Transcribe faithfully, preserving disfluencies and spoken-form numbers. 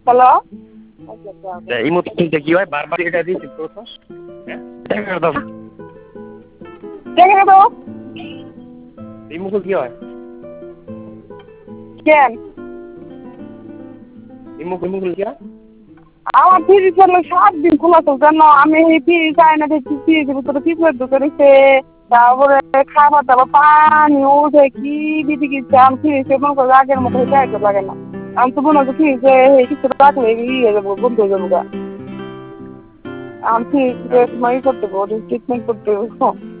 hello এই মতো কি হয় বারবার এটা দিয়ে চিপ করছো হ্যাঁ দেখা দাও দেখে দাও এই মুখে কি হয় কেন এই মুখে মুখে কি হয় আমার ফ্রিজ হলো সাত দিন খোলা তো জানো আমি এই ফ্রিজ চাই না দেখছি ফ্রিজের ভিতরে পিঁপড়ে ঢুকে রয়েছে তারপরে খাবার দাবার পানি উঠে কি দিদি গেছে আমি ফ্রিজে মনে করো আগের মতো চাইতে লাগে না আমি তো মনে হচ্ছে ফ্রিজে কিছু রাখলে ইয়ে যাবো বন্ধ হয়ে যাবো গা আমি ফ্রিজে ই করতে পারবো ট্রিটমেন্ট করতে